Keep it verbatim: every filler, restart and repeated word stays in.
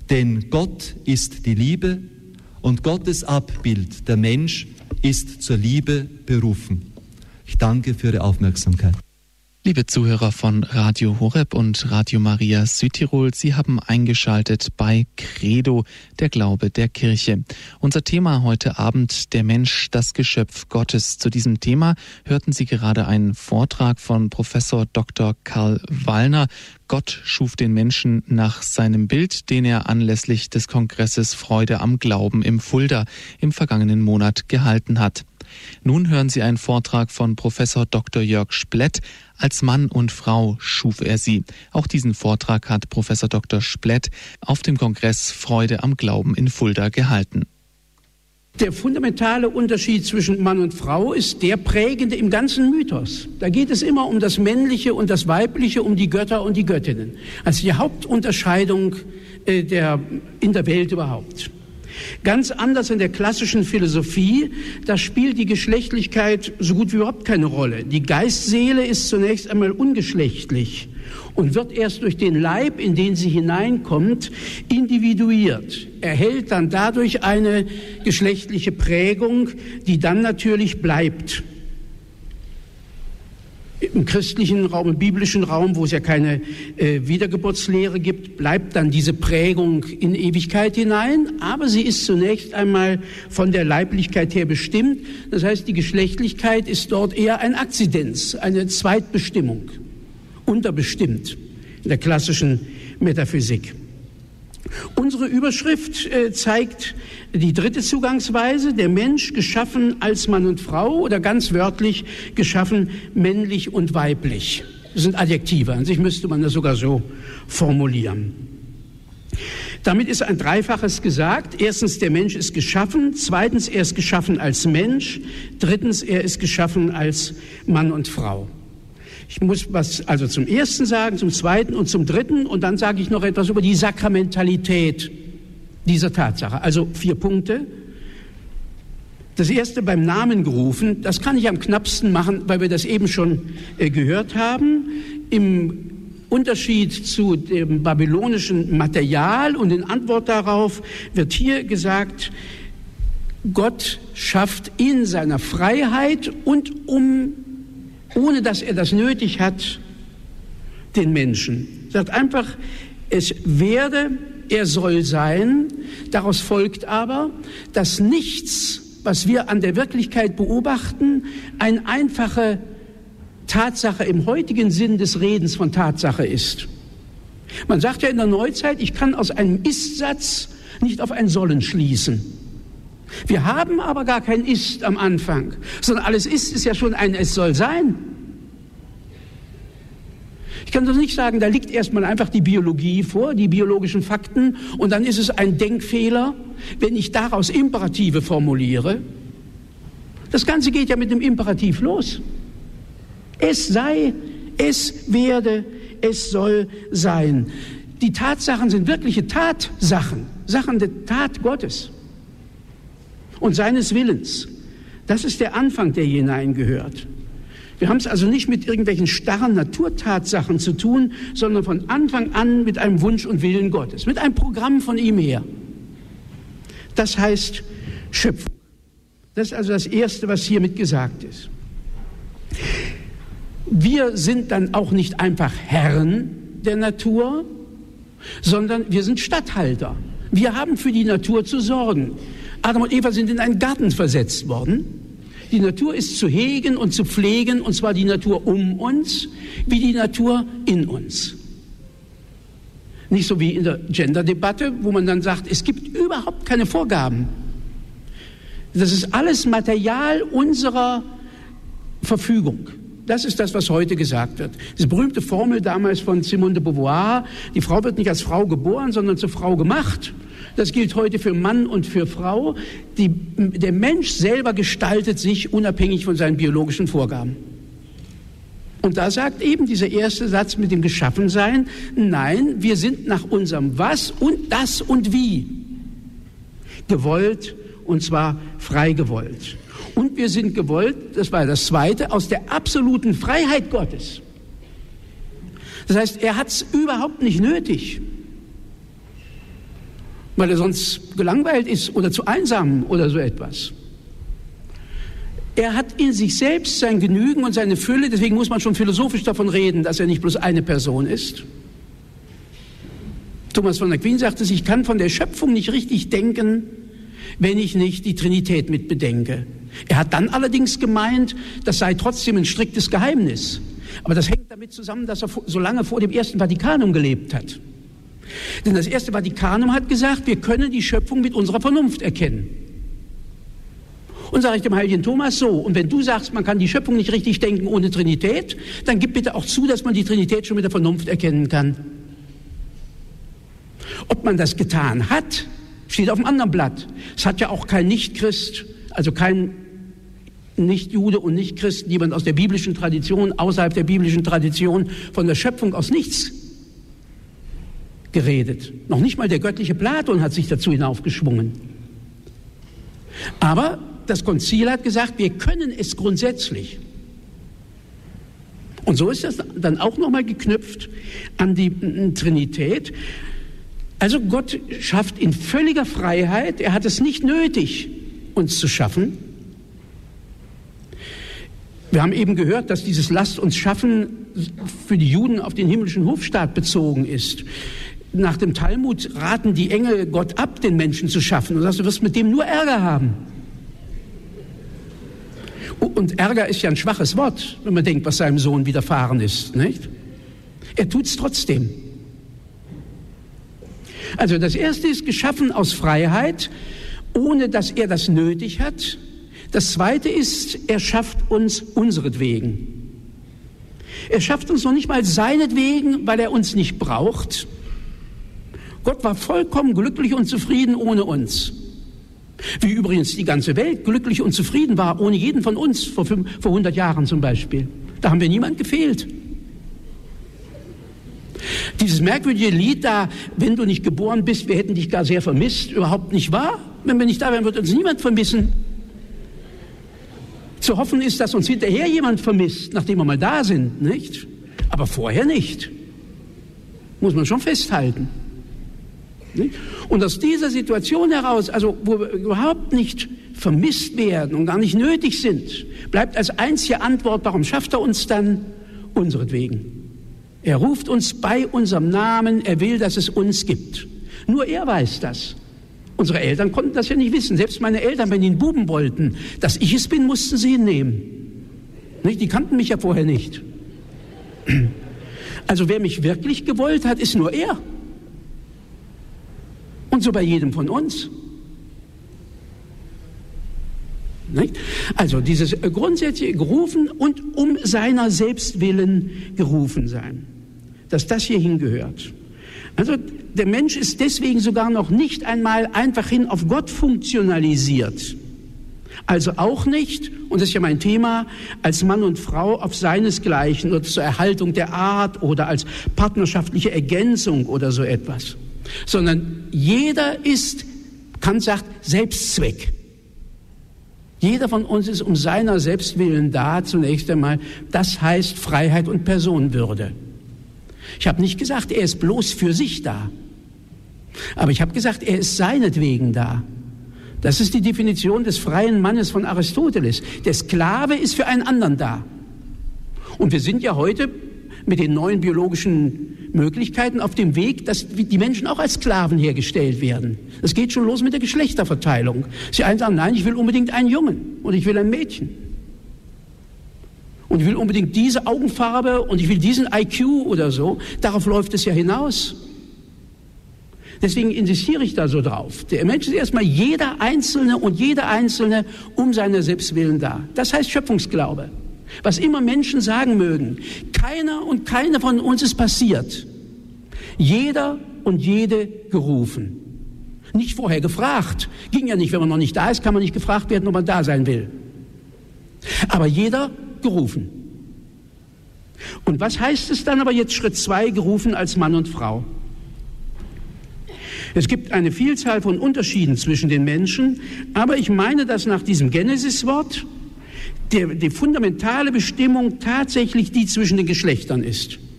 Denn Gott ist die Liebe und Gottes Abbild, der Mensch, ist zur Liebe berufen. Ich danke für Ihre Aufmerksamkeit. Liebe Zuhörer von Radio Horeb und Radio Maria Südtirol, Sie haben eingeschaltet bei Credo, der Glaube der Kirche. Unser Thema heute Abend, der Mensch, das Geschöpf Gottes. Zu diesem Thema hörten Sie gerade einen Vortrag von Professor Doktor Karl Wallner. Gott schuf den Menschen nach seinem Bild, den er anlässlich des Kongresses Freude am Glauben im Fulda im vergangenen Monat gehalten hat. Nun hören Sie einen Vortrag von Professor Doktor Jörg Splett. Als Mann und Frau schuf er sie. Auch diesen Vortrag hat Professor Doktor Splett auf dem Kongress Freude am Glauben in Fulda gehalten. Der fundamentale Unterschied zwischen Mann und Frau ist der prägende im ganzen Mythos. Da geht es immer um das Männliche und das Weibliche, um die Götter und die Göttinnen. Also die Hauptunterscheidung äh, der, in der Welt überhaupt. Ganz anders in der klassischen Philosophie, da spielt die Geschlechtlichkeit so gut wie überhaupt keine Rolle. Die Geistseele ist zunächst einmal ungeschlechtlich und wird erst durch den Leib, in den sie hineinkommt, individuiert, erhält dann dadurch eine geschlechtliche Prägung, die dann natürlich bleibt. Im christlichen Raum, im biblischen Raum, wo es ja keine äh, Wiedergeburtslehre gibt, bleibt dann diese Prägung in Ewigkeit hinein, aber sie ist zunächst einmal von der Leiblichkeit her bestimmt. Das heißt, die Geschlechtlichkeit ist dort eher ein Akzidenz, eine Zweitbestimmung, unterbestimmt in der klassischen Metaphysik. Unsere Überschrift äh, zeigt die dritte Zugangsweise, der Mensch geschaffen als Mann und Frau oder ganz wörtlich geschaffen männlich und weiblich. Das sind Adjektive, an sich müsste man das sogar so formulieren. Damit ist ein Dreifaches gesagt. Erstens, der Mensch ist geschaffen. Zweitens, er ist geschaffen als Mensch. Drittens, er ist geschaffen als Mann und Frau. Ich muss was also zum Ersten sagen, zum Zweiten und zum Dritten und dann sage ich noch etwas über die Sakramentalität dieser Tatsache. Also vier Punkte. Das Erste, beim Namen gerufen, das kann ich am knappsten machen, weil wir das eben schon äh, gehört haben. Im Unterschied zu dem babylonischen Material und in Antwort darauf wird hier gesagt, Gott schafft in seiner Freiheit und um ohne dass er das nötig hat, den Menschen. Er sagt einfach, es werde, er soll sein. Daraus folgt aber, dass nichts, was wir an der Wirklichkeit beobachten, eine einfache Tatsache im heutigen Sinn des Redens von Tatsache ist. Man sagt ja in der Neuzeit, ich kann aus einem Ist-Satz nicht auf ein Sollen schließen. Wir haben aber gar kein Ist am Anfang, sondern alles Ist ist ja schon ein Es soll sein. Ich kann das nicht sagen, da liegt erstmal einfach die Biologie vor, die biologischen Fakten, und dann ist es ein Denkfehler, wenn ich daraus Imperative formuliere. Das Ganze geht ja mit dem Imperativ los. Es sei, es werde, es soll sein. Die Tatsachen sind wirkliche Tatsachen, Sachen der Tat Gottes und seines Willens. Das ist der Anfang, der hier hineingehört. Wir haben es also nicht mit irgendwelchen starren Naturtatsachen zu tun, sondern von Anfang an mit einem Wunsch und Willen Gottes, mit einem Programm von ihm her. Das heißt Schöpfung. Das ist also das Erste, was hiermit gesagt ist. Wir sind dann auch nicht einfach Herren der Natur, sondern wir sind Statthalter. Wir haben für die Natur zu sorgen. Adam und Eva sind in einen Garten versetzt worden. Die Natur ist zu hegen und zu pflegen, und zwar die Natur um uns, wie die Natur in uns. Nicht so wie in der Gender-Debatte, wo man dann sagt, es gibt überhaupt keine Vorgaben. Das ist alles Material unserer Verfügung. Das ist das, was heute gesagt wird. Diese berühmte Formel damals von Simone de Beauvoir, die Frau wird nicht als Frau geboren, sondern zur Frau gemacht. Das gilt heute für Mann und für Frau. Die, der Mensch selber gestaltet sich unabhängig von seinen biologischen Vorgaben. Und da sagt eben dieser erste Satz mit dem Geschaffensein, nein, wir sind nach unserem Was und das und Wie gewollt, und zwar frei gewollt. Und wir sind gewollt, das war das Zweite, aus der absoluten Freiheit Gottes. Das heißt, er hat es überhaupt nicht nötig, weil er sonst gelangweilt ist oder zu einsam oder so etwas. Er hat in sich selbst sein Genügen und seine Fülle, deswegen muss man schon philosophisch davon reden, dass er nicht bloß eine Person ist. Thomas von Aquin sagte, ich kann von der Schöpfung nicht richtig denken, wenn ich nicht die Trinität mit bedenke. Er hat dann allerdings gemeint, das sei trotzdem ein striktes Geheimnis. Aber das hängt damit zusammen, dass er so lange vor dem Ersten Vatikanum gelebt hat. Denn das Erste Vatikanum hat gesagt, wir können die Schöpfung mit unserer Vernunft erkennen. Und sage ich dem heiligen Thomas so, und wenn du sagst, man kann die Schöpfung nicht richtig denken ohne Trinität, dann gib bitte auch zu, dass man die Trinität schon mit der Vernunft erkennen kann. Ob man das getan hat, steht auf dem anderen Blatt. Es hat ja auch kein Nichtchrist, also kein Nichtjude und Nichtchristen, jemand aus der biblischen Tradition, außerhalb der biblischen Tradition, von der Schöpfung aus nichts geredet. Noch nicht mal der göttliche Platon hat sich dazu hinaufgeschwungen. Aber das Konzil hat gesagt, wir können es grundsätzlich. Und so ist das dann auch nochmal geknüpft an die Trinität. Also Gott schafft in völliger Freiheit, er hat es nicht nötig, uns zu schaffen. Wir haben eben gehört, dass dieses Lasst uns schaffen für die Juden auf den himmlischen Hofstaat bezogen ist. Nach dem Talmud raten die Engel Gott ab, den Menschen zu schaffen. Und sagst, du wirst mit dem nur Ärger haben. Und Ärger ist ja ein schwaches Wort, wenn man denkt, was seinem Sohn widerfahren ist, nicht? Er tut es trotzdem. Also das Erste ist geschaffen aus Freiheit, ohne dass er das nötig hat. Das Zweite ist, er schafft uns unseretwegen. Er schafft uns noch nicht mal seinetwegen, weil er uns nicht braucht. Gott war vollkommen glücklich und zufrieden ohne uns. Wie übrigens die ganze Welt glücklich und zufrieden war, ohne jeden von uns, vor, fünf, vor hundert Jahren zum Beispiel. Da haben wir niemand gefehlt. Dieses merkwürdige Lied da, wenn du nicht geboren bist, wir hätten dich gar sehr vermisst, überhaupt nicht wahr. Wenn wir nicht da wären, wird uns niemand vermissen. Zu hoffen ist, dass uns hinterher jemand vermisst, nachdem wir mal da sind, nicht? Aber vorher nicht. Muss man schon festhalten. Nicht? Und aus dieser Situation heraus, also wo wir überhaupt nicht vermisst werden und gar nicht nötig sind, bleibt als einzige Antwort, warum schafft er uns dann? Unseretwegen. Er ruft uns bei unserem Namen, er will, dass es uns gibt. Nur er weiß das. Unsere Eltern konnten das ja nicht wissen. Selbst meine Eltern, wenn die einen Buben wollten, dass ich es bin, mussten sie ihn nehmen. Nicht? Die kannten mich ja vorher nicht. Also wer mich wirklich gewollt hat, ist nur er. Und so bei jedem von uns. Nicht? Also dieses grundsätzliche gerufen und um seiner selbst willen gerufen sein. Dass das hier hingehört. Also der Mensch ist deswegen sogar noch nicht einmal einfach hin auf Gott funktionalisiert. Also auch nicht, und das ist ja mein Thema, als Mann und Frau auf seinesgleichen oder zur Erhaltung der Art oder als partnerschaftliche Ergänzung oder so etwas. Sondern jeder ist, Kant sagt, Selbstzweck. Jeder von uns ist um seiner selbst willen da, zunächst einmal. Das heißt Freiheit und Personenwürde. Ich habe nicht gesagt, er ist bloß für sich da. Aber ich habe gesagt, er ist seinetwegen da. Das ist die Definition des freien Mannes von Aristoteles. Der Sklave ist für einen anderen da. Und wir sind ja heute mit den neuen biologischen Möglichkeiten auf dem Weg, dass die Menschen auch als Sklaven hergestellt werden. Das geht schon los mit der Geschlechterverteilung. Sie einen sagen, nein, ich will unbedingt einen Jungen und ich will ein Mädchen. Und ich will unbedingt diese Augenfarbe und ich will diesen I Q oder so. Darauf läuft es ja hinaus. Deswegen insistiere ich da so drauf. Der Mensch ist erstmal jeder Einzelne und jeder Einzelne um seiner selbst willen da. Das heißt Schöpfungsglaube. Was immer Menschen sagen mögen, keiner und keine von uns ist passiert. Jeder und jede gerufen. Nicht vorher gefragt. Ging ja nicht, wenn man noch nicht da ist, kann man nicht gefragt werden, ob man da sein will. Aber jeder gerufen. Und was heißt es dann aber jetzt Schritt zwei, gerufen als Mann und Frau? Es gibt eine Vielzahl von Unterschieden zwischen den Menschen, aber ich meine, dass nach diesem Genesis-Wort der, die fundamentale Bestimmung tatsächlich die zwischen den Geschlechtern ist.